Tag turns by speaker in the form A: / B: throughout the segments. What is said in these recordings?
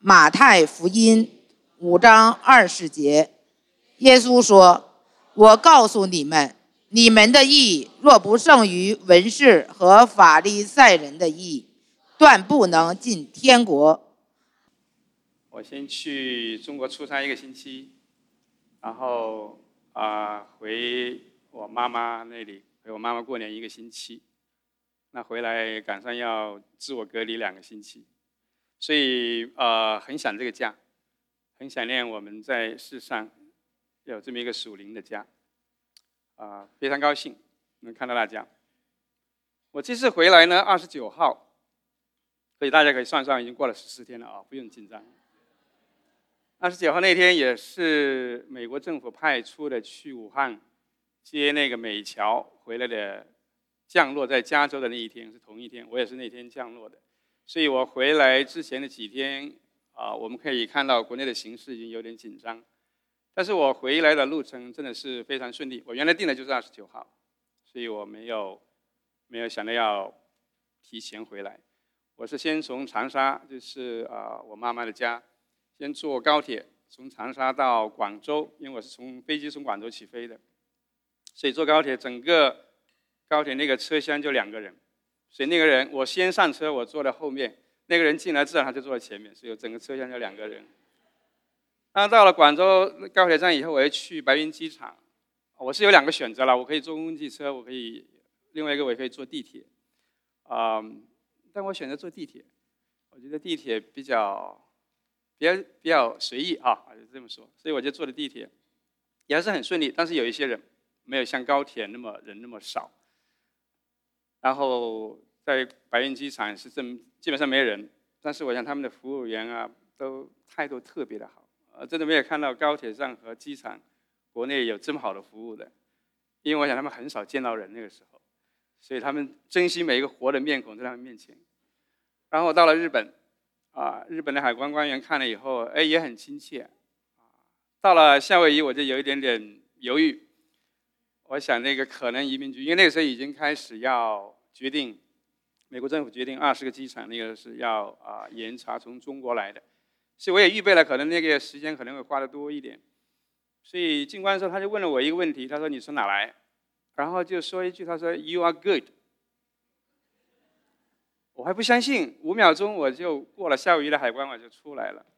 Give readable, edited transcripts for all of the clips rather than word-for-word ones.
A: 马太福音5章20节，耶稣说：“我告诉你们，你们的义若不胜于文士和法利赛人的义，断不能进天国。”
B: 我先去中国出差1个星期，然后回我妈妈那里，陪我妈妈过年1个星期。那回来赶上要自我隔离2个星期，所以很想这个家，很想念我们在世上有这么一个属灵的家，非常高兴能看到大家。我这次回来呢，29号，所以大家可以算算，已经过了14天了啊，不用紧张。29号那天也是美国政府派出的去武汉接那个美侨回来的，降落在加州的那一天是同一天，我也是那天降落的。所以我回来之前的几天我们可以看到国内的形势已经有点紧张，但是我回来的路程真的是非常顺利。我原来定的就是29号，所以我没有想到要提前回来。我是先从长沙，就是我妈妈的家，先坐高铁从长沙到广州，因为我是飞机从广州起飞的，所以坐高铁整个高铁那个车厢就2个人，所以那个人我先上车，我坐在后面，那个人进来自然他就坐在前面，所以整个车厢就2个人。那到了广州高铁站以后，我要去白云机场，我是有2个选择了，我可以坐公共汽车，另外一个我也可以坐地铁，但我选择坐地铁，我觉得地铁比较随意就这么说，所以我就坐的地铁，也还是很顺利，但是有一些人没有像高铁人那么少。然后在白云机场是基本上没人，但是我想他们的服务员都态度特别的好，真的没有看到高铁站和机场国内有这么好的服务的，因为我想他们很少见到人那个时候，所以他们珍惜每一个活的面孔在他们面前。然后到了日本，日本的海关官员看了以后，也很亲切。到了夏威夷我就有一点点犹豫，我想那个可能移民局，因为那个时候已经开始要决定，美国政府决定20个机场那个是要严查从中国来的，所以我也预备了，可能那个时间可能会花得多一点。所以进关的时候他就问了我一个问题，他说你从哪来？然后就说一句，他说 You are good。我还不相信，5秒钟我就过了夏威夷的海关，我就出来了，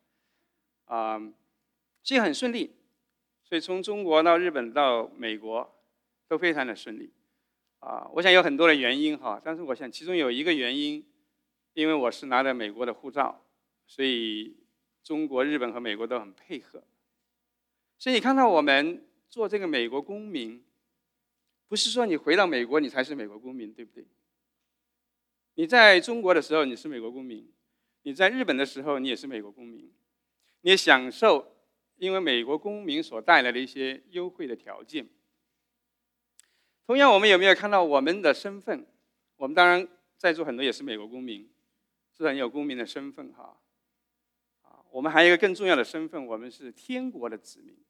B: 所以很顺利。所以从中国到日本到美国都非常的顺利，我想有很多的原因但是我想其中有一个原因，因为我是拿着美国的护照，所以中国、日本和美国都很配合。所以你看到我们做这个美国公民，不是说你回到美国你才是美国公民，对不对？你在中国的时候你是美国公民，你在日本的时候你也是美国公民，你也享受因为美国公民所带来的一些优惠的条件。同样我们有没有看到我们的身份？我们当然在座很多也是美国公民，是很有公民的身份我们还有一个更重要的身份，我们是天国的子民。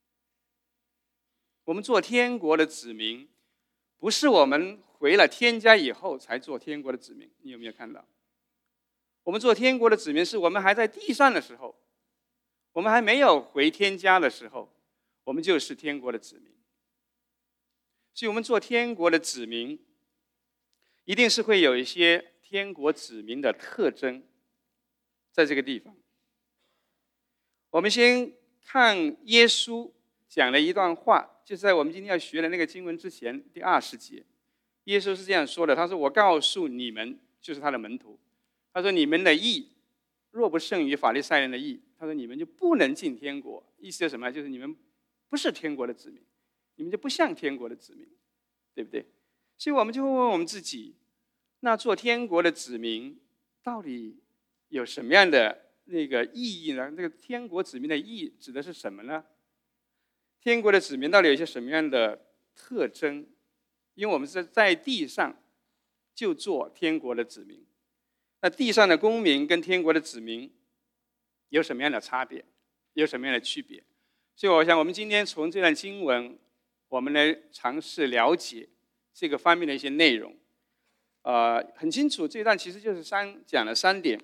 B: 我们做天国的子民，不是我们回了天家以后才做天国的子民，你有没有看到？我们做天国的子民是我们还在地上的时候，我们还没有回天家的时候，我们就是天国的子民。所以我们做天国的子民，一定是会有一些天国子民的特征在这个地方。我们先看耶稣讲了一段话，就是在我们今天要学的那个经文之前第20节，耶稣是这样说的，他说我告诉你们，就是他的门徒，他说你们的义若不胜于法利赛人的义，他说你们就不能进天国。意思是什么？就是你们不是天国的子民，你们就不像天国的子民，对不对？所以我们就会问我们自己，那做天国的子民到底有什么样的那个意义呢？这个天国子民的意义指的是什么呢？天国的子民到底有一些什么样的特征？因为我们是在地上就做天国的子民，那地上的公民跟天国的子民有什么样的差别？有什么样的区别？所以我想我们今天从这段经文，我们来尝试了解这个方面的一些内容。很清楚，这段其实就是讲了3点。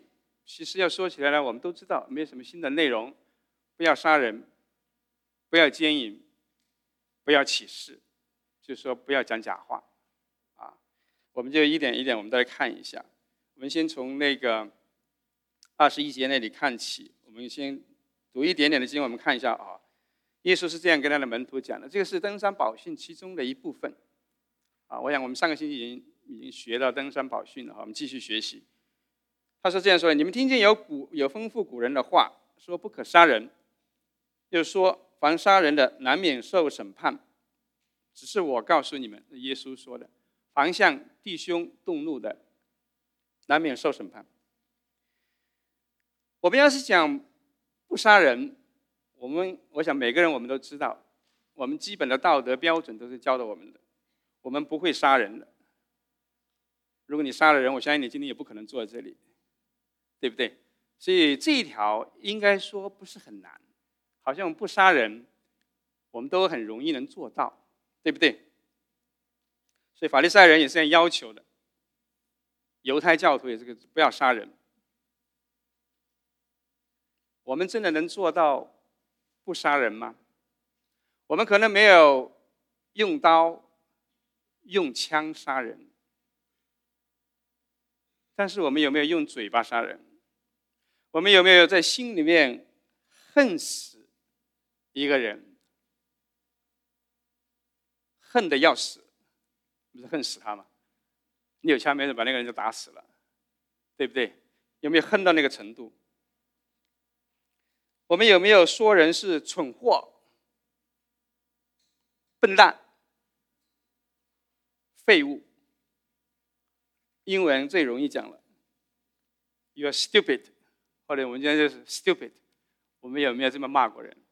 B: 其实要说起来呢，我们都知道，没有什么新的内容。不要杀人，不要奸淫，不要起誓，就是说不要讲假话啊。我们就一点一点，我们再来看一下。我们先从那个21节那里看起，我们先读一点点的经文，我们看一下啊。耶稣是这样跟他的门徒讲的，这个是登山宝训其中的一部分啊。我想我们上个星期已经学到登山宝训了，我们继续学习。他是这样说的：你们听见有吩咐古人的话，说不可杀人，又说凡杀人的难免受审判。只是我告诉你们，耶稣说的，凡向弟兄动怒的，难免受审判。我们要是讲不杀人，我想每个人我们都知道，我们基本的道德标准都是教导我们的，我们不会杀人的。如果你杀了人，我相信你今天也不可能坐在这里，对不对？所以这一条应该说不是很难，好像我们不杀人，我们都很容易能做到，对不对？所以法利赛人也是这样要求的，犹太教徒也是不要杀人。我们真的能做到不杀人吗？我们可能没有用刀、用枪杀人，但是我们有没有用嘴巴杀人？我们有没有在心里面恨死一个人，恨得要死？不是恨死他吗？你有枪没准把那个人就打死了，对不对？有没有恨到那个程度？我们有没有说人是蠢货、笨蛋、废物？英文最容易讲了 ，You are stupid， 或者我们今天就是 stupid。我们有没有这么骂过人？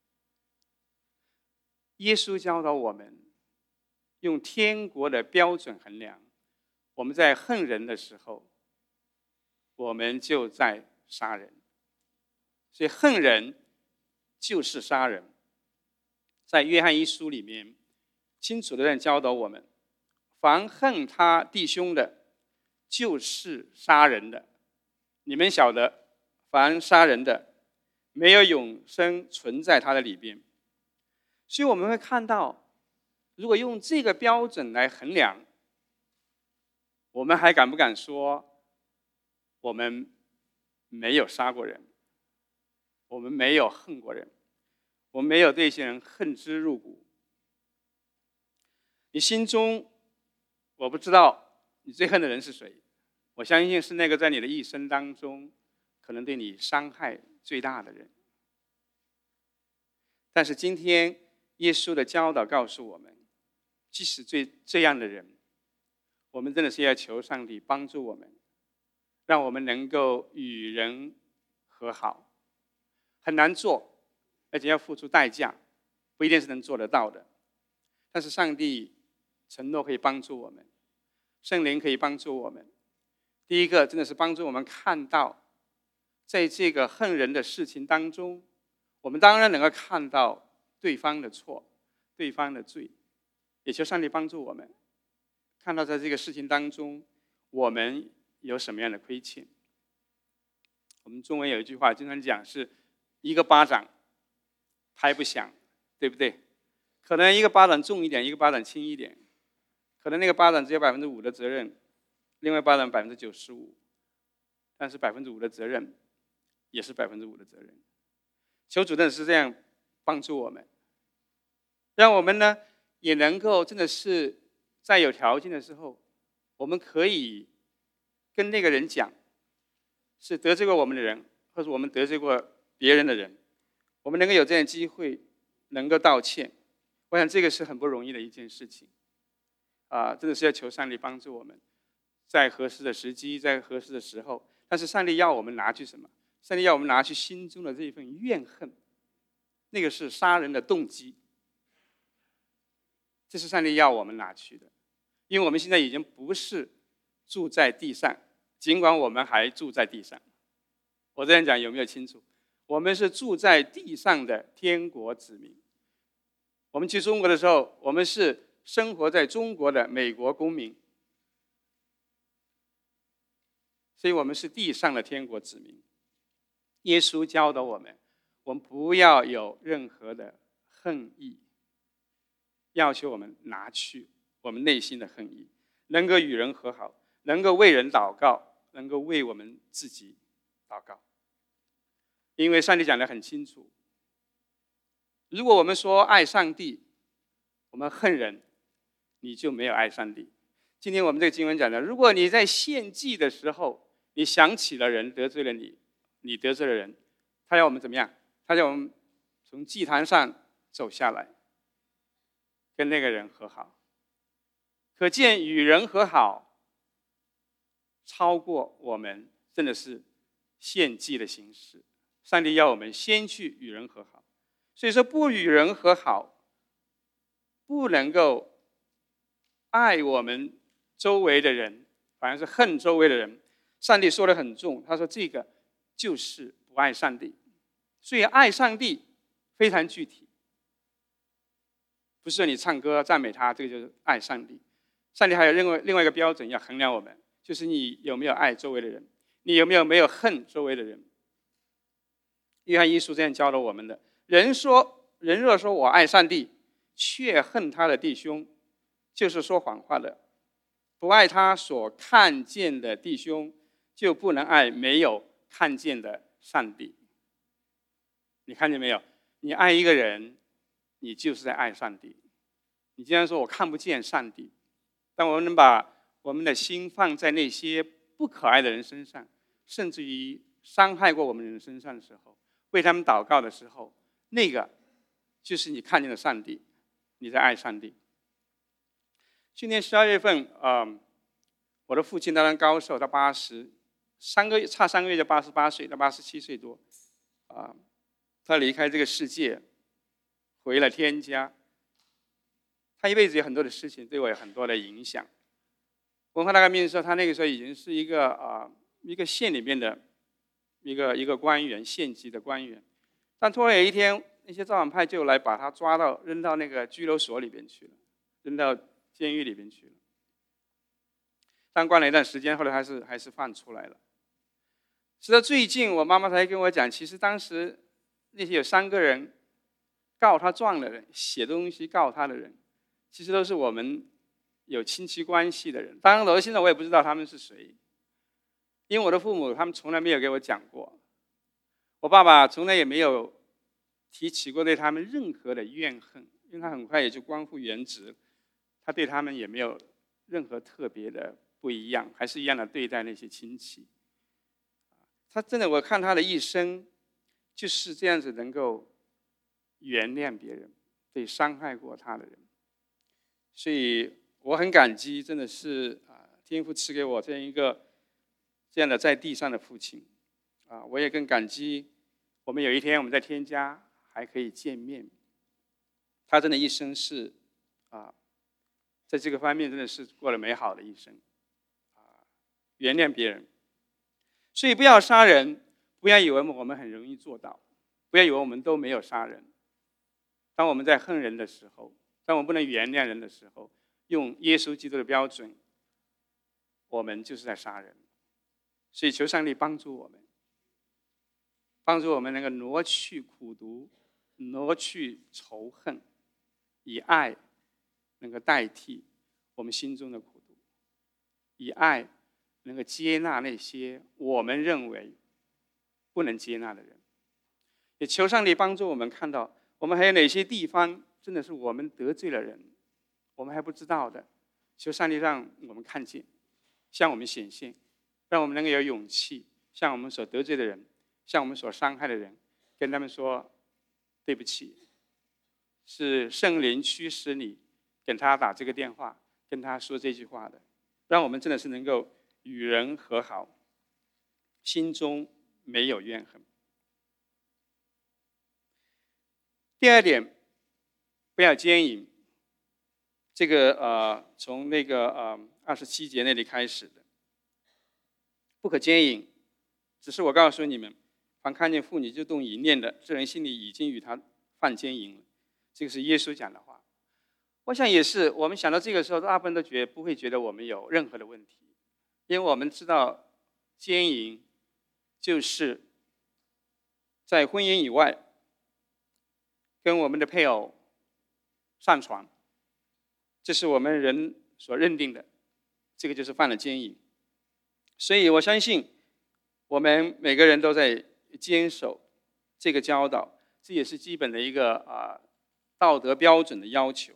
B: 耶稣教导我们用天国的标准衡量，我们在恨人的时候，我们就在杀人。所以恨人就是杀人。在约翰一书里面清楚地教导我们，凡恨他弟兄的，就是杀人的。你们晓得，凡杀人的，没有永生存在他的里边。所以我们会看到，如果用这个标准来衡量，我们还敢不敢说我们没有杀过人，我们没有恨过人，我们没有对一些人恨之入骨？你心中，我不知道你最恨的人是谁，我相信是那个在你的一生当中可能对你伤害最大的人。但是今天耶稣的教导告诉我们，即使这样的人，我们真的是要求上帝帮助我们，让我们能够与人和好。很难做，而且要付出代价，不一定是能做得到的。但是上帝承诺可以帮助我们，圣灵可以帮助我们。第一个真的是帮助我们看到，在这个恨人的事情当中，我们当然能够看到对方的错，对方的罪，也求上帝帮助我们看到在这个事情当中我们有什么样的亏欠。我们中文有一句话经常讲，是一个巴掌拍不响，对不对？可能一个巴掌重一点，一个巴掌轻一点，可能那个巴掌只有5%的责任，另外巴掌95%，但是5%的责任也是5%的责任。求主真的是这样帮助我们，让我们呢也能够真的是在有条件的时候，我们可以跟那个人讲，是得罪过我们的人，或者我们得罪过别人的人，我们能够有这样的机会能够道歉。我想这个是很不容易的一件事情真的是要求上帝帮助我们，在合适的时机，在合适的时候。但是上帝要我们拿去什么？上帝要我们拿去心中的这一份怨恨，那个是杀人的动机，这是上帝要我们拿去的。因为我们现在已经不是住在地上，尽管我们还住在地上。我这样讲有没有清楚？我们是住在地上的天国子民。我们去中国的时候，我们是生活在中国的美国公民。 所以我们是地上的天国子民。耶稣教导我们，我们不要有任何的恨意，要求我们拿去我们内心的恨意，能够与人和好，能够为人祷告，能够为我们自己祷告。因为上帝讲得很清楚，如果我们说爱上帝，我们恨人，你就没有爱上帝。今天我们这个经文讲的，如果你在献祭的时候，你想起了人得罪了你，你得罪了人，他要我们怎么样？他要我们从祭坛上走下来，跟那个人和好。可见与人和好超过我们真的是献祭的形式。上帝要我们先去与人和好，所以说不与人和好，不能够爱我们周围的人，反而是恨周围的人。上帝说得很重，他说这个就是不爱上帝。所以爱上帝非常具体，不是说你唱歌赞美他，这个就是爱上帝。上帝还有另外一个标准要衡量我们，就是你有没有爱周围的人，你有没有恨周围的人。约翰一书这样教导我们的：人若说我爱上帝，却恨他的弟兄，就是说谎话的。不爱他所看见的弟兄，就不能爱没有看见的上帝。你看见没有？你爱一个人，你就是在爱上帝。你既然说我看不见上帝，当我们能把我们的心放在那些不可爱的人身上，甚至于伤害过我们人身上的时候，为他们祷告的时候，那个就是你看见了上帝，你在爱上帝。去年12月份，我的父亲当然高寿，他差3个月就88岁，他87岁多，他离开这个世界，回了天家。他一辈子有很多的事情对我有很多的影响。文化大革命的时候，他那个时候已经是一个县里面的一个官员，县级的官员。但突然有一天，那些造反派就来把他抓到，扔到那个拘留所里边去了，扔到监狱里边去了。当关了一段时间，后来还是放出来了。直到最近，我妈妈才跟我讲，其实当时那些有3个人告他状的人，写东西告他的人，其实都是我们有亲戚关系的人。当然了，现在我也不知道他们是谁，因为我的父母他们从来没有给我讲过，我爸爸从来也没有提起过对他们任何的怨恨，因为他很快也就官复原职，他对他们也没有任何特别的不一样，还是一样的对待那些亲戚。他真的，我看他的一生就是这样子，能够原谅别人，对伤害过他的人。所以我很感激，真的是天父赐给我这样的在地上的父亲。我也更感激我们有一天我们在天家还可以见面。他真的一生是在这个方面真的是过了美好的一生，原谅别人。所以不要杀人，不要以为我们很容易做到，不要以为我们都没有杀人。当我们在恨人的时候，当我们不能原谅人的时候，用耶稣基督的标准，我们就是在杀人。所以求上帝帮助我们，能够挪去苦毒，挪去仇恨，以爱能够代替我们心中的苦毒，以爱能够接纳那些我们认为不能接纳的人。也求上帝帮助我们看到，我们还有哪些地方真的是我们得罪了人，我们还不知道的。求上帝让我们看见，向我们显现，让我们能够有勇气，向我们所得罪的人，向我们所伤害的人，跟他们说对不起。是圣灵驱使你给他打这个电话，跟他说这句话的，让我们真的是能够与人和好，心中没有怨恨。第二点，不要奸淫。这个从那个27节那里开始的，不可奸淫。只是我告诉你们，凡看见妇女就动淫念的，这人心里已经与他犯奸淫了。这个是耶稣讲的话。我想也是，我们想到这个时候，大部分都不会觉得我们有任何的问题，因为我们知道奸淫就是在婚姻以外跟我们的配偶上床，这是我们人所认定的，这个就是犯了奸淫。所以我相信我们每个人都在坚守这个教导，这也是基本的一个道德标准的要求。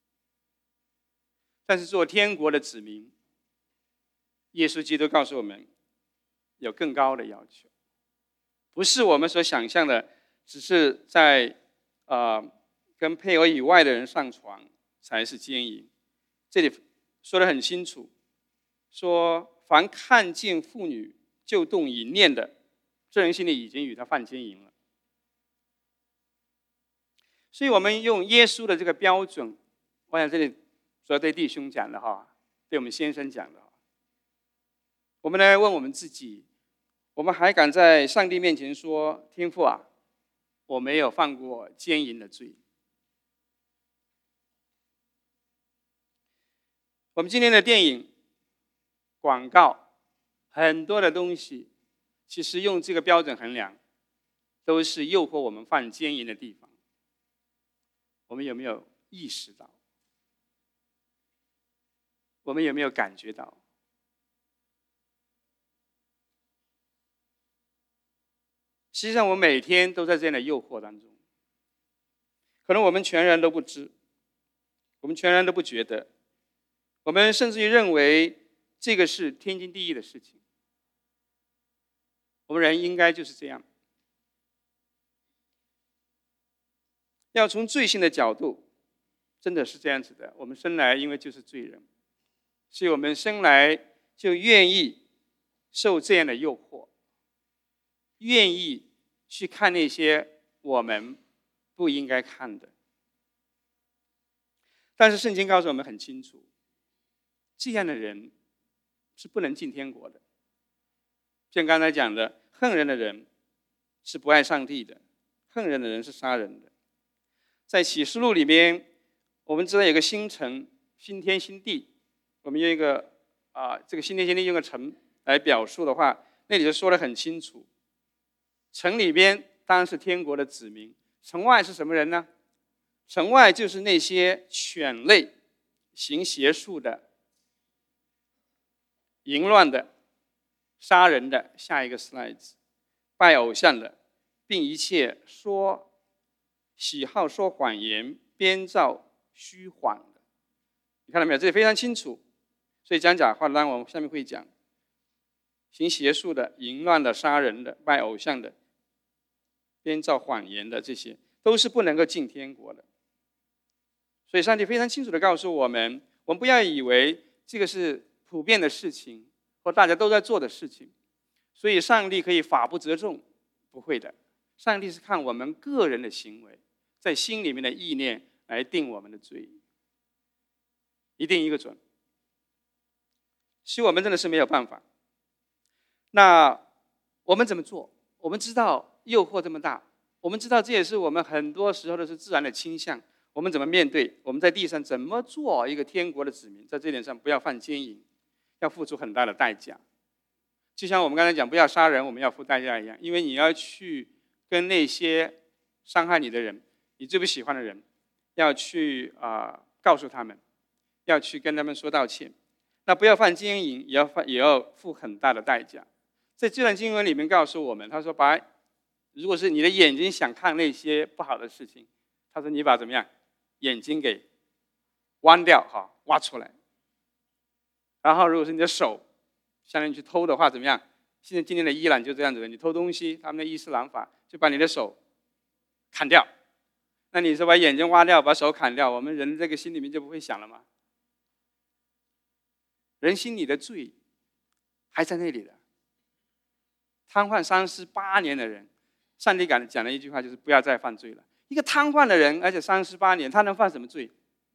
B: 但是做天国的子民，耶稣基督告诉我们有更高的要求，不是我们所想象的只是在跟配偶以外的人上床才是奸淫。这里说得很清楚，说凡看见妇女就动淫念的，这人心里已经与他犯奸淫了。所以我们用耶稣的这个标准，我想这里主要对弟兄讲的哈，对我们先生讲的哈，我们来问我们自己，我们还敢在上帝面前说，天父啊，我没有犯过奸淫的罪。我们今天的电影、广告，很多的东西，其实用这个标准衡量，都是诱惑我们犯奸淫的地方。我们有没有意识到？我们有没有感觉到？实际上，我们每天都在这样的诱惑当中，可能我们全然都不知，我们全然都不觉得，我们甚至于认为这个是天经地义的事情。我们人应该就是这样。要从罪性的角度，真的是这样子的。我们生来因为就是罪人，所以我们生来就愿意受这样的诱惑，愿意去看那些我们不应该看的。但是圣经告诉我们很清楚，这样的人是不能进天国的。像刚才讲的，恨人的人是不爱上帝的，恨人的人是杀人的。在启示录里面，我们知道有个新城、新天新地，我们用一个这个新天新地用个城来表述的话，那里就说得很清楚。城里边当然是天国的子民，城外是什么人呢？城外就是那些犬类、行邪术的、淫乱的、杀人的，下一个 slide， 拜偶像的，并一切喜好说谎言、编造虚谎的。你看到没有？这里非常清楚。所以讲假话的，当然我们下面会讲，行邪术的、淫乱的、杀人的、拜偶像的、编造谎言的，这些都是不能够进天国的。所以上帝非常清楚地告诉我们，我们不要以为这个是普遍的事情，或大家都在做的事情，所以上帝可以法不责众，不会的。上帝是看我们个人的行为，在心里面的意念来定我们的罪，一定一个准。所以我们真的是没有办法。那我们怎么做？我们知道诱惑这么大，我们知道这也是我们很多时候的是自然的倾向。我们怎么面对？我们在地上怎么做一个天国的子民？在这点上不要犯奸淫，要付出很大的代价。就像我们刚才讲不要杀人，我们要付代价一样，因为你要去跟那些伤害你的人，你最不喜欢的人，要去告诉他们，要去跟他们说道歉。那不要犯奸淫，也要付很大的代价。在这段经文里面告诉我们，他说如果是你的眼睛想看那些不好的事情，他说你把怎么样眼睛给弯掉，挖出来。然后如果是你的手相当于去偷的话，怎么样？现在今天的伊朗就这样子的，你偷东西，他们的伊斯兰法就把你的手砍掉。那你说把眼睛挖掉，把手砍掉，我们人这个心里面就不会想了吗？人心里的罪还在那里的。瘫痪38年的人，上帝讲了一句话，就是不要再犯罪了。一个瘫痪的人，而且38年，他能犯什么罪？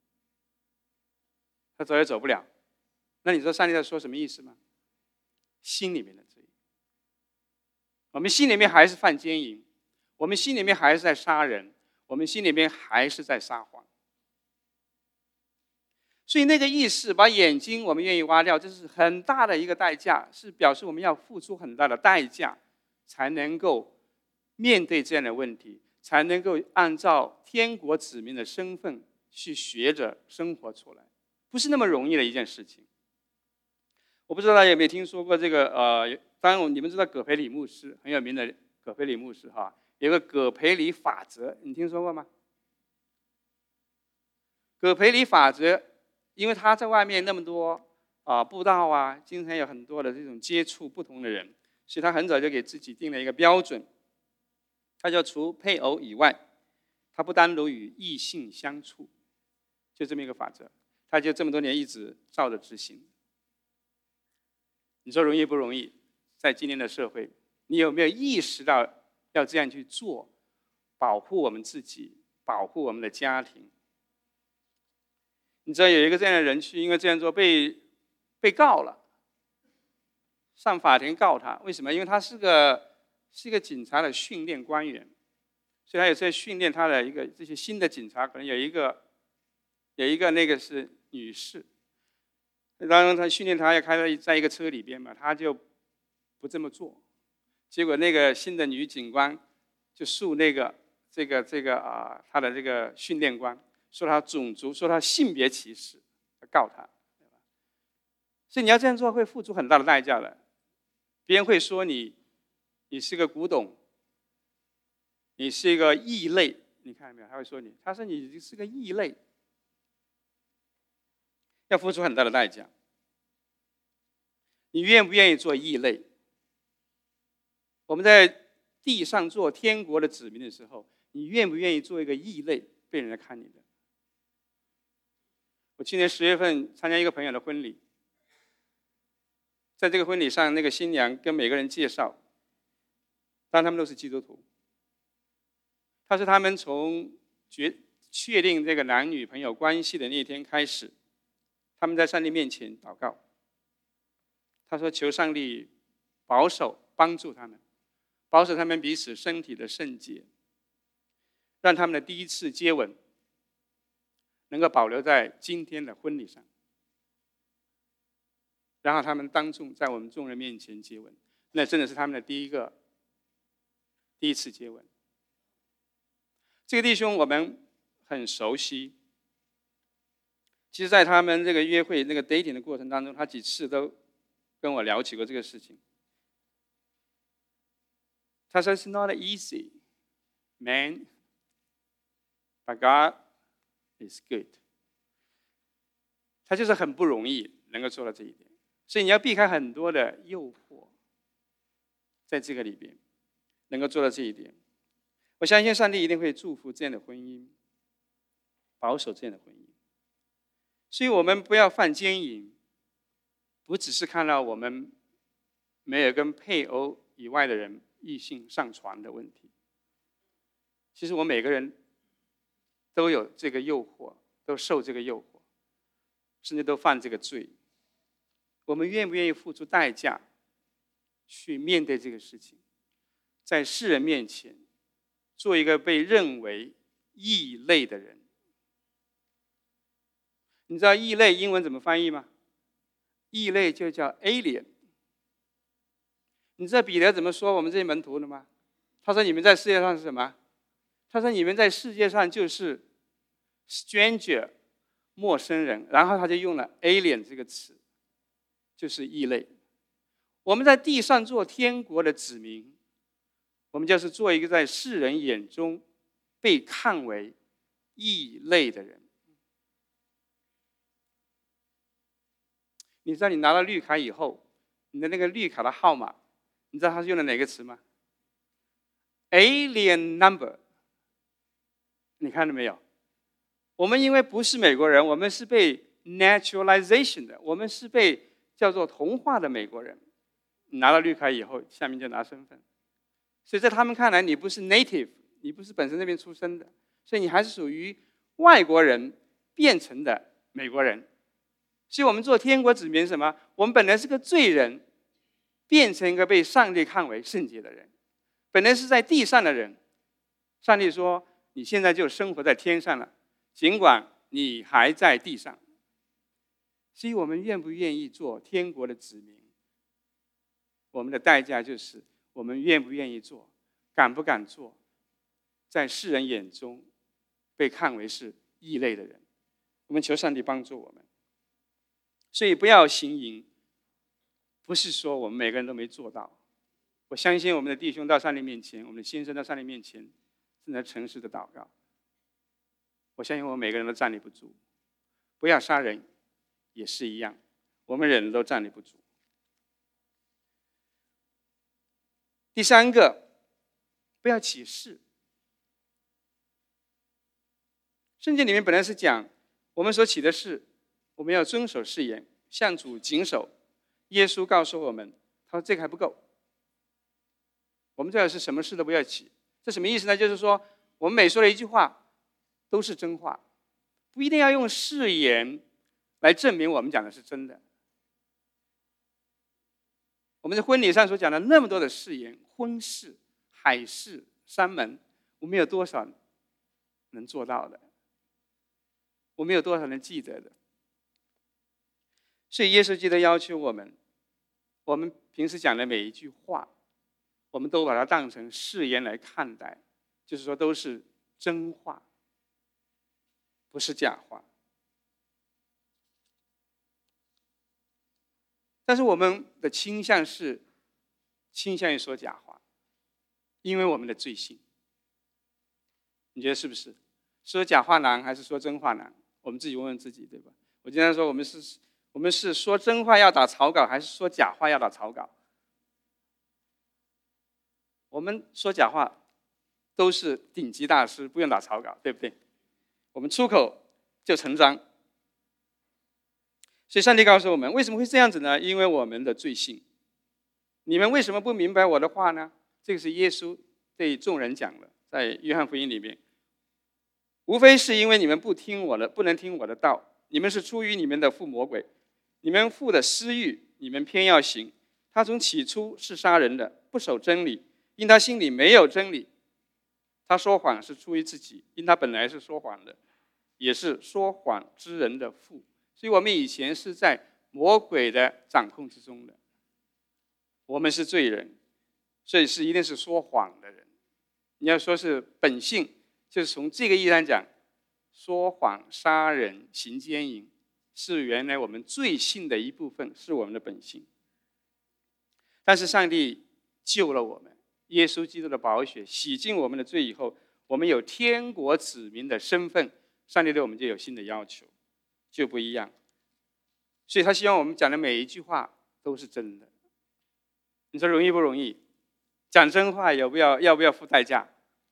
B: 他走也走不了。那你说上帝在说什么意思吗？心里面的罪。我们心里面还是犯奸淫，我们心里面还是在杀人，我们心里面还是在撒谎。 所以那个意识把眼睛我们愿意挖掉，这是很大的一个代价，是表示我们要付出很大的代价，才能够面对这样的问题，才能够按照天国子民的身份去学着生活出来，不是那么容易的一件事情。我不知道大家有没有听说过这个当然你们知道葛培理牧师很有名的葛培理牧师哈，有个葛培理法则，你听说过吗？葛培理法则，因为他在外面那么多布道啊，经常有很多的这种接触不同的人，所以他很早就给自己定了一个标准，他就除配偶以外，他不单独与异性相处，就这么一个法则，他就这么多年一直照着执行。你说容易不容易？在今天的社会，你有没有意识到要这样去做，保护我们自己，保护我们的家庭？你知道有一个这样的人去因为这样做被告了，上法庭告他，为什么？因为他是一个警察的训练官员，所以他有在训练他的这些新的警察，可能有一个那个是女士，当然他训练他要开在一个车里边嘛，他就不这么做，结果那个新的女警官就诉他的这个训练官，说他种族，说他性别歧视，告他。所以你要这样做会付出很大的代价的，别人会说你是个古董，你是一个异类，你看到没有？他会说你，他说你是个异类，要付出很大的代价。你愿不愿意做异类？我们在地上做天国的子民的时候，你愿不愿意做一个异类，被人家看你的？我去年10月份参加一个朋友的婚礼，在这个婚礼上，那个新娘跟每个人介绍，当然他们都是基督徒。他说他们从确定这个男女朋友关系的那天开始，他们在上帝面前祷告。他说求上帝保守帮助他们，保守他们彼此身体的圣洁，让他们的第一次接吻能够保留在今天的婚礼上，然后他们当众在我们众人面前接吻，那真的是他们的第一次接吻。这个弟兄我们很熟悉，其实在他们这个约会那个 dating 的过程当中，他几次都跟我聊起过这个事情。他说 "It's not easy, man, but God is good." 他就是很不容易能够做到这一点，所以你要避开很多的诱惑，在这个里边能够做到这一点。我相信上帝一定会祝福这样的婚姻，保守这样的婚姻。所以我们不要犯奸淫，不只是看到我们没有跟配偶以外的人异性上床的问题，其实我们每个人都有这个诱惑，都受这个诱惑，甚至都犯这个罪。我们愿不愿意付出代价去面对这个事情，在世人面前做一个被认为异类的人？你知道异类英文怎么翻译吗？异类就叫 alien。 你知道彼得怎么说我们这些门徒的吗？他说你们在世界上是什么？他说你们在世界上就是 stranger， 陌生人，然后他就用了 alien 这个词，就是异类。我们在地上做天国的子民，我们就是做一个在世人眼中被看为异类的人。你知道你拿到绿卡以后，你的那个绿卡的号码，你知道他是用的哪个词吗？ Alien number。 你看到没有？我们因为不是美国人，我们是被 naturalization 的，我们是被叫做同化的美国人。你拿到绿卡以后，下面就拿身份，所以在他们看来，你不是 native， 你不是本身那边出生的，所以你还是属于外国人变成的美国人。所以我们做天国子民什么？我们本来是个罪人，变成一个被上帝看为圣洁的人。本来是在地上的人，上帝说你现在就生活在天上了，尽管你还在地上。 所以我们愿不愿意做天国的子民？我们的代价就是我们愿不愿意做，敢不敢做，在世人眼中被看为是异类的人。我们求上帝帮助我们。所以不要行淫，不是说我们每个人都没做到。我相信我们的弟兄到上帝面前，我们的先生到上帝面前，正在诚实的祷告。我相信我们每个人都站立不住。不要杀人也是一样，我们人都站立不住。第三个，不要起誓。圣经里面本来是讲我们所起的誓，我们要遵守誓言，向主谨守。耶稣告诉我们，他说这个还不够，我们最好是什么事都不要起。这什么意思呢？就是说我们每说的一句话都是真话，不一定要用誓言来证明我们讲的是真的。我们在婚礼上所讲的那么多的誓言，婚誓、海誓、山盟，我们有多少能做到的？我们有多少能记得的？所以耶稣基督要求我们平时讲的每一句话，我们都把它当成誓言来看待，就是说都是真话，不是假话。但是我们的倾向于说假话，因为我们的罪性。你觉得是不是？说假话难还是说真话难？我们自己问问自己，对吧？我经常说我们是说真话要打草稿，还是说假话要打草稿？我们说假话都是顶级大师，不用打草稿，对不对？我们出口就成章。所以上帝告诉我们，为什么会这样子呢？因为我们的罪性。你们为什么不明白我的话呢？这个是耶稣对众人讲的，在约翰福音里面，无非是因为你们不能听我的道，你们是出于你们的父魔鬼，你们父的私欲，你们偏要行。他从起初是杀人的，不守真理，因他心里没有真理。他说谎是出于自己，因他本来是说谎的，也是说谎之人的父。所以我们以前是在魔鬼的掌控之中的，我们是罪人，所以一定是说谎的人。你要说是本性，就是从这个意义上讲，说谎、杀人、行奸淫，是原来我们罪性的一部分，是我们的本性。但是上帝救了我们，耶稣基督的宝血洗净我们的罪以后，我们有天国子民的身份，上帝对我们就有新的要求，就不一样。所以他希望我们讲的每一句话都是真的。你说容易不容易？讲真话要不要付代价？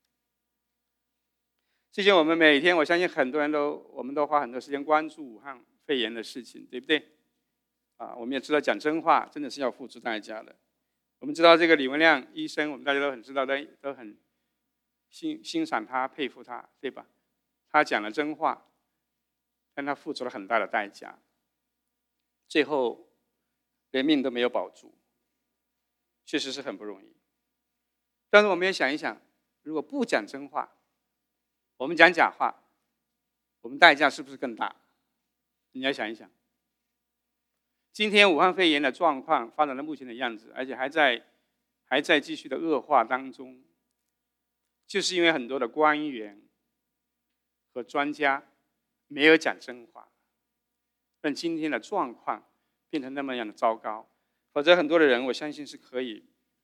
B: 最近我们每天，我相信很多人我们都花很多时间关注武汉肺炎的事情，对不对？我们也知道讲真话真的是要付出代价的。我们知道这个李文亮医生，我们大家都很知道，都很欣赏他、佩服他，对吧？他讲了真话，但他付出了很大的代价，最后连命都没有保住，确实是很不容易。但是我们也想一想，如果不讲真话，我们讲假话，我们代价是不是更大？你要想一想。今天武汉肺炎的状况发展到目前的样子，而且还在继续的恶化当中，就是因为很多的官员和专家没有讲真话，让今天的状况变成那么样的糟糕。否则很多的人，我相信是可以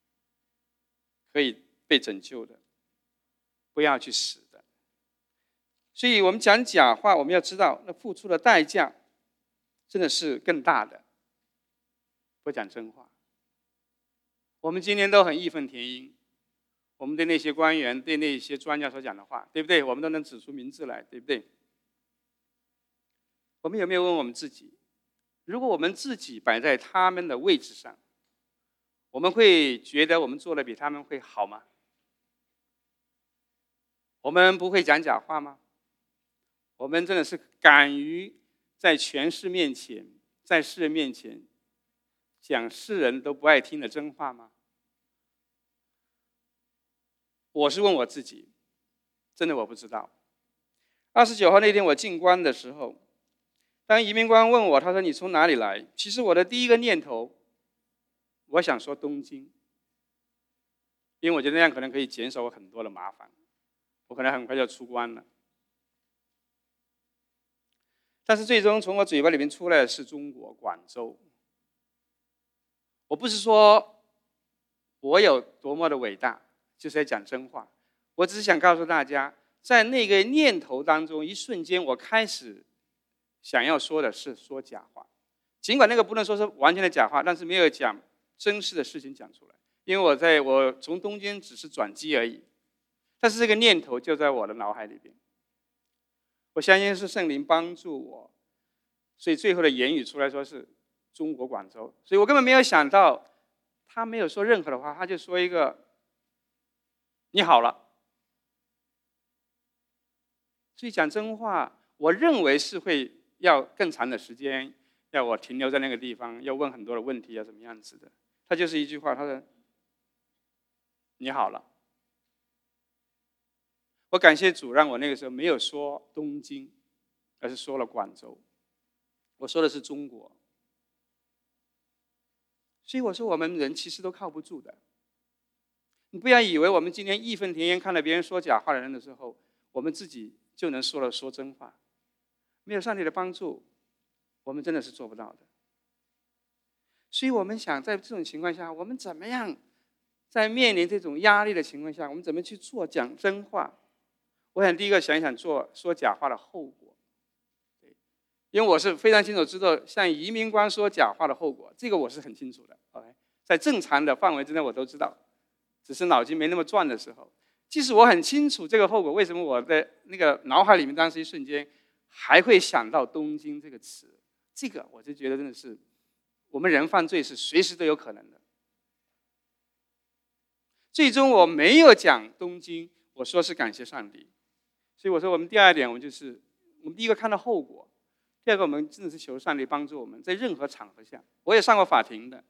B: 被拯救的，不要去死的。所以我们讲假话，我们要知道那付出的代价真的是更大的。不讲真话，我们今天都很义愤填膺，我们对那些官员、对那些专家所讲的话，对不对？我们都能指出名字来，对不对？我们有没有问我们自己，如果我们自己摆在他们的位置上，我们会觉得我们做的比他们会好吗？我们不会讲假话吗？我们真的是敢于在全市面前，在世人面前讲世人都不爱听的真话吗？我是问我自己，真的我不知道。29号那天我进关的时候， 当移民官问我，他说你从哪里来？其实我的第一个念头，我想说东京，因为我觉得那样可能可以减少我很多的麻烦，我可能很快就出关了。但是最终从我嘴巴里面出来的是中国广州。我不是说我有多么的伟大，就是在讲真话。我只是想告诉大家，在那个念头当中，一瞬间我开始想要说的是说假话，尽管那个不能说是完全的假话，但是没有讲真实的事情讲出来，因为我从东京只是转机而已，但是这个念头就在我的脑海里边。我相信是圣灵帮助我，所以最后的言语出来说是中国广州，所以我根本没有想到，他没有说任何的话，他就说一个你好了。所以讲真话，我认为是会要更长的时间，要我停留在那个地方，要问很多的问题，要怎么样子的。他就是一句话，他说你好了。我感谢主，让我那个时候没有说东京，而是说了广州。我说的是中国。所以我说我们人其实都靠不住的。你不要以为我们今天义愤填膺看到别人说假话的人的时候，我们自己就能说真话。没有上帝的帮助，我们真的是做不到的。所以我们想在这种情况下，我们怎么样在面临这种压力的情况下，我们怎么去讲真话？我想第一个想一想说假话的后果，因为我是非常清楚知道像移民官说假话的后果，这个我是很清楚的。在正常的范围之内我都知道，只是脑筋没那么转的时候，即使我很清楚这个后果，为什么我的那个脑海里面当时一瞬间还会想到东京这个词？这个我就觉得真的是我们人犯罪是随时都有可能的。最终我没有讲东京，我说是感谢上帝。所以我说我们第二点，我们第一个看到后果，第二个我们真的是求上帝帮助我们，在任何场合下，我也上过法庭的，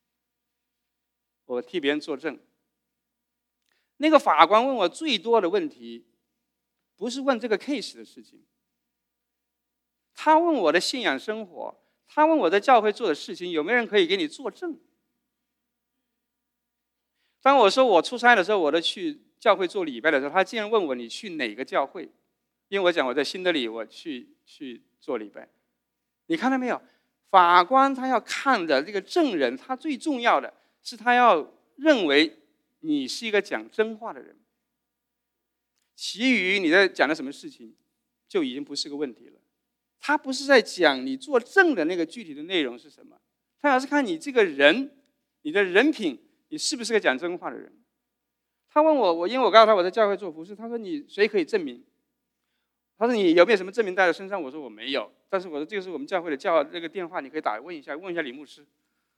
B: 我替别人作证。那个法官问我最多的问题，不是问这个 case 的事情，他问我的信仰生活，他问我在教会做的事情，有没有人可以给你作证？当我说我出差的时候，我都去教会做礼拜的时候，他竟然问我你去哪个教会？因为我讲我在新德里，我去做礼拜。你看到没有？法官他要看的这个证人，他最重要的是他要认为你是一个讲真话的人，其余你在讲的什么事情就已经不是个问题了。他不是在讲你作证的那个具体的内容是什么，他要是看你这个人，你的人品，你是不是个讲真话的人。他问我因为我告诉他我在教会做服事，他说你谁可以证明？他说你有没有什么证明带在身上？我说我没有，但是我说这个是我们教会的这个电话，你可以打问一下李牧师。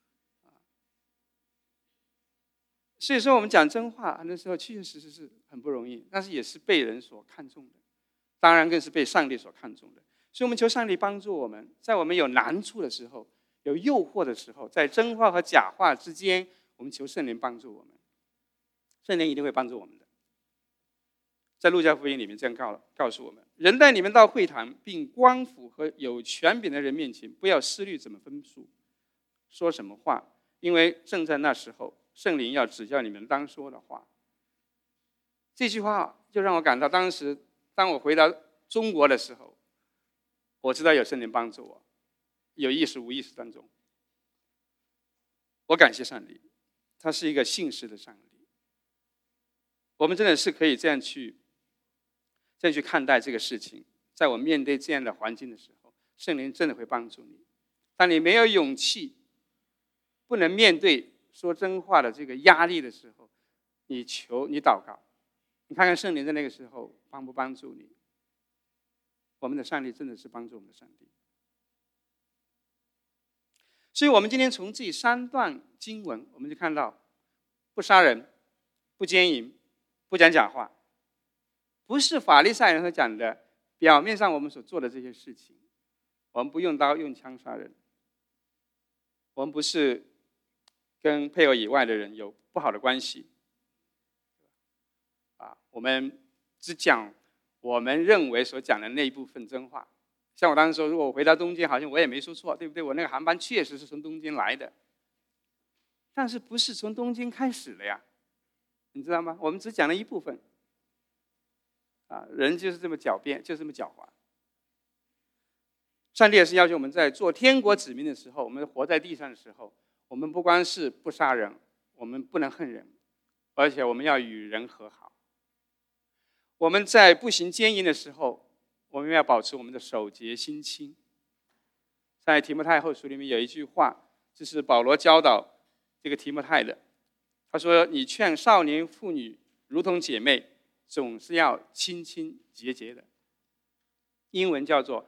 B: 所以说我们讲真话那时候确确实实是很不容易，但是也是被人所看重的，当然更是被上帝所看重的。所以我们求上帝帮助我们，在我们有难处的时候，有诱惑的时候，在真话和假话之间，我们求圣灵帮助我们。圣灵一定会帮助我们的。在路加福音里面这样告诉我们：人带你们到会堂，并官府和有权柄的人面前，不要思虑怎么分数，说什么话，因为正在那时候，圣灵要指教你们当说的话。这句话就让我感到，当时当我回到中国的时候，我知道有圣灵帮助我，有意识无意识当中，我感谢上帝，他是一个信实的上帝。我们真的是可以这样去看待这个事情。在我面对这样的环境的时候，圣灵真的会帮助你。当你没有勇气，不能面对说真话的这个压力的时候，你祷告，你看看圣灵在那个时候帮不帮助你。我们的上帝真的是帮助我们的上帝。所以我们今天从这3段经文，我们就看到不杀人，不奸淫，不讲假话，不是法利赛人所讲的表面上我们所做的这些事情。我们不用刀用枪杀人，我们不是跟配偶以外的人有不好的关系，我们只讲我们认为所讲的那一部分真话， 像我当时说，如果我回到东京，好像我也没说错，对不对？我那个航班确实是从东京来的，但是不是从东京开始的呀？你知道吗？我们只讲了一部分。人就是这么狡辩，就这么狡猾。上帝也是要求我们在做天国子民的时候，我们活在地上的时候，我们不光是不杀人，我们不能恨人，而且我们要与人和好。我们在不行奸淫的时候，我们要保持我们的手洁心清。在提摩太后书里面有一句话，这是保罗教导这个提摩太的。他说：“你劝少年妇女如同姐妹，总是要清清洁洁的。”英文叫做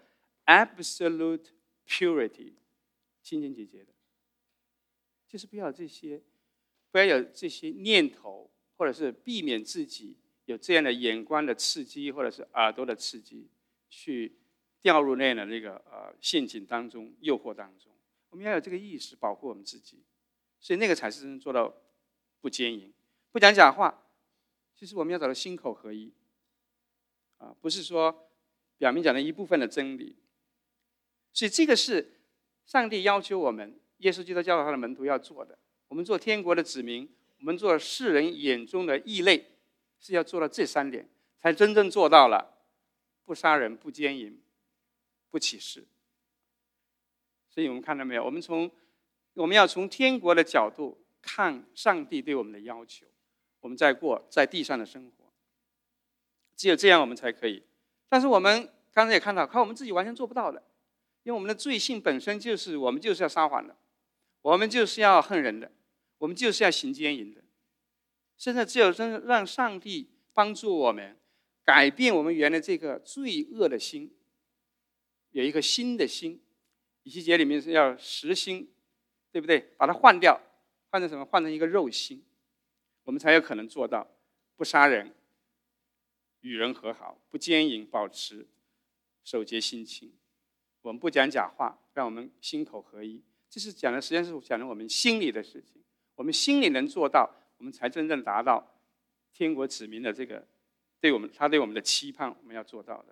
B: absolute purity， 清清洁洁的，就是不要有这些念头，或者是避免自己有这样的眼光的刺激，或者是耳朵的刺激，去掉入那样的陷阱当中、诱惑当中。我们要有这个意识，保护我们自己，所以那个才是真正做到不奸淫、不讲假话。其实我们要找到心口合一，不是说表面讲的一部分的真理。所以这个是上帝要求我们，耶稣基督教导他的门徒要做的。我们做天国的子民，我们做世人眼中的异类，是要做到这3点，才真正做到了不杀人、不奸淫、不起誓。所以我们看到没有？我们要从天国的角度看上帝对我们的要求，我们在地上的生活，只有这样我们才可以。但是我们刚才也看到，靠我们自己完全做不到的，因为我们的罪性本身就是我们就是要撒谎的，我们就是要恨人的，我们就是要行奸淫的。现在只有真正让上帝帮助我们改变我们原来这个罪恶的心，有一个新的心。以西结里面是要实心，对不对？把它换掉，换成什么？换成一个肉心，我们才有可能做到不杀人、与人和好、不奸淫、保持守节心清。我们不讲假话，让我们心口合一。这是讲的，实际上是讲的我们心里的事情。我们心里能做到，我们才真正达到天国子民的这个他对我们的期盼，我们要做到的。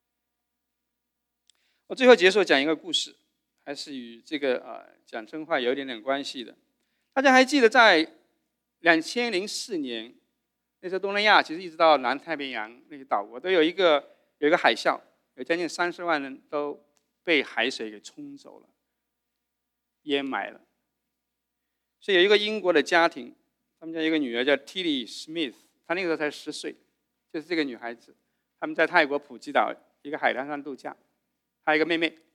B: 我最后结束讲一个故事，还是与这个讲真话有一点点关系的。大家还记得在2004年，那时候东南亚其实一直到南太平洋那些岛国都有一个海啸，有将近30万人都被海水给冲走了，淹埋了。所以有一个英国的家庭，他们家有一个女儿叫 Tilly Smith， 她那个时候才10岁，就是这个女孩子，他们在泰国普吉岛一个海滩上度假，还有一个妹妹。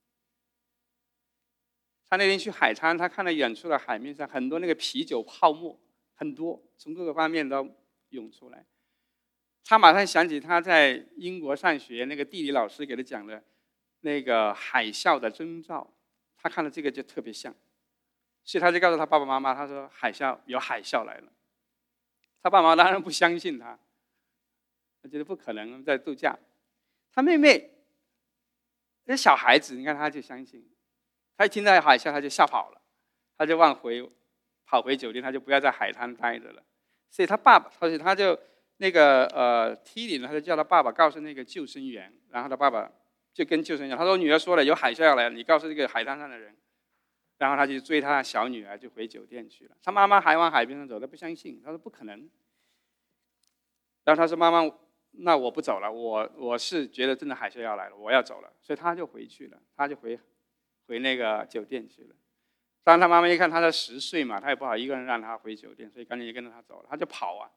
B: 他那天去海滩，他看到远处的海面上很多那个啤酒泡沫，很多从各个方面都涌出来。他马上想起他在英国上学，那个地理老师给他讲的那个海啸的征兆，他看到这个就特别像，所以他就告诉他爸爸妈妈，他说有海啸来了。他爸爸妈妈当然不相信他，他觉得不可能在度假。他妹妹那小孩子，你看他就相信。他一听到海啸，他就吓跑了，他就跑回酒店，他就不要在海滩待着了。所以他就那个Tilly呢，他就叫他爸爸告诉那个救生员，然后他爸爸就跟救生员他说：“女儿说了，有海啸要来了，你告诉这个海滩上的人。”然后他就追他小女儿，就回酒店去了。他妈妈还往海边上走，他不相信，他说不可能。然后他说：“妈妈，那我不走了，我是觉得真的海啸要来了，我要走了。”所以他就回去了，他就回那个酒店去了。当然他妈妈一看他才10岁嘛，他也不好一个人让他回酒店，所以赶紧就跟着他走了。他就跑啊，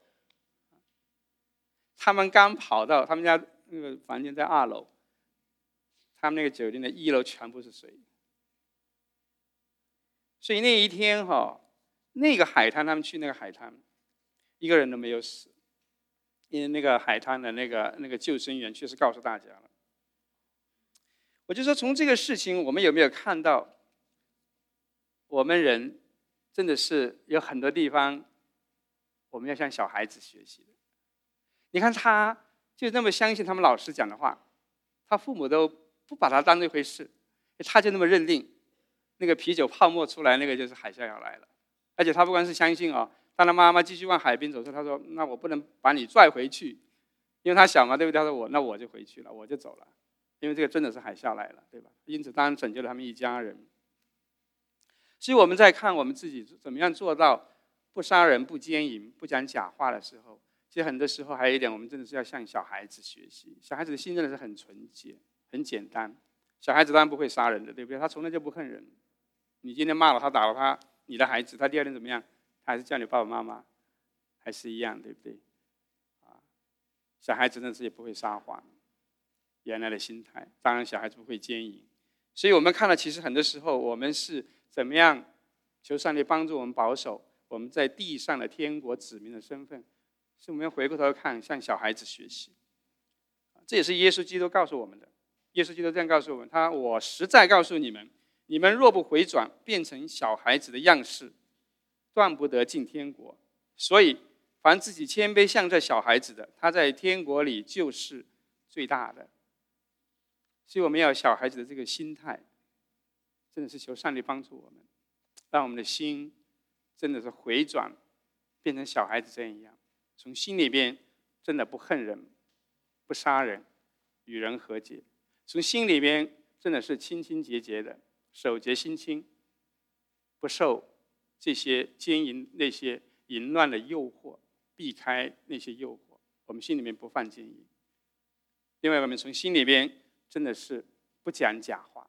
B: 他们刚跑到他们家那个房间在2楼，他们那个酒店的1楼全部是水。所以那一天那个海滩，他们去那个海滩，一个人都没有死，因为那个海滩的那个救生员确实告诉大家了。我就说，从这个事情，我们有没有看到，我们人真的是有很多地方，我们要向小孩子学习的。你看他就那么相信他们老师讲的话，他父母都不把他当这回事，他就那么认定，那个啤酒泡沫出来，那个就是海啸要来了。而且他不光是相信当他妈妈继续往海边走时，他说：“那我不能把你拽回去，因为他小嘛，对不对？”他说：“那我就回去了，我就走了。” 因为这个真的是海啸来了，对吧？因此当然拯救了他们一家人。所以我们在看我们自己怎么样做到不杀人、不奸淫、不讲假话的时候，其实很多时候还有一点，我们真的是要向小孩子学习。小孩子的心真的是很纯洁、很简单。小孩子当然不会杀人的，对不对？他从来就不恨人。你今天骂了他、打了他，你的孩子，他第二天怎么样？他还是叫你爸爸妈妈，还是一样，对不对？小孩子真的是也不会撒谎，原来的心态。当然，小孩子不会奸淫。所以我们看到，其实很多时候我们是怎么样求上帝帮助我们保守我们在地上的天国子民的身份，是我们要回过头看，向小孩子学习。这也是耶稣基督告诉我们的。耶稣基督这样告诉我们：我实在告诉你们，你们若不回转，变成小孩子的样式，断不得进天国。所以，凡自己谦卑像这小孩子的，他在天国里就是最大的。所以我们要有小孩子的这个心态，真的是求上帝帮助我们，让我们的心真的是回转，变成小孩子这样，从心里边真的不恨人，不杀人，与人和解，从心里边真的是清清洁洁的，手洁心清，不受这些奸淫、那些淫乱的诱惑，避开那些诱惑，我们心里面不犯奸淫。另外，我们从心里边真的是不讲假话，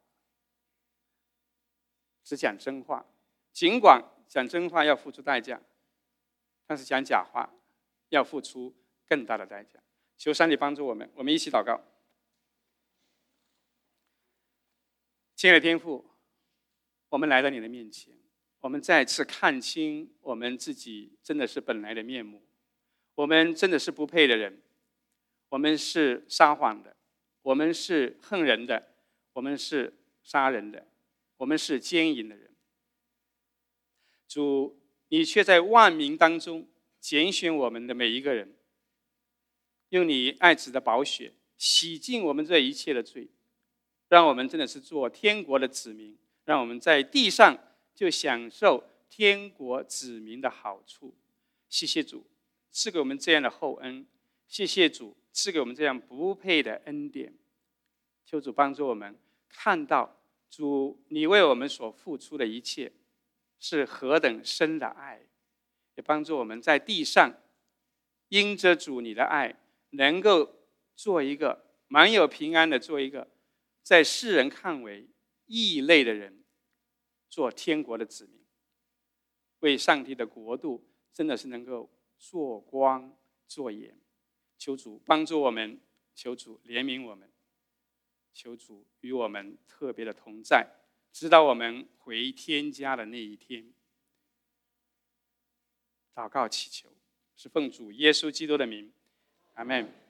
B: 只讲真话。尽管讲真话要付出代价，但是讲假话要付出更大的代价。求上帝帮助我们，我们一起祷告。亲爱的天父，我们来到你的面前，我们再次看清我们自己真的是本来的面目。我们真的是不配的人，我们是撒谎的，我们是恨人的，我们是杀人的，我们是奸淫的人。主，你却在万民当中拣选我们的每一个人，用你爱子的宝血洗净我们这一切的罪，让我们真的是做天国的子民，让我们在地上就享受天国子民的好处。谢谢主赐给我们这样的厚恩，谢谢主赐给我们这样不配的恩典。求主帮助我们看到主你为我们所付出的一切是何等深的爱，也帮助我们在地上因着主你的爱，能够做一个满有平安的，做一个在世人看为异类的人，做天国的子民，为上帝的国度真的是能够做光做盐。求主帮助我们，求主怜悯我们，求主与我们特别的同在，直到我们回天家的那一天。祷告祈求，是奉主耶稣基督的名，阿们。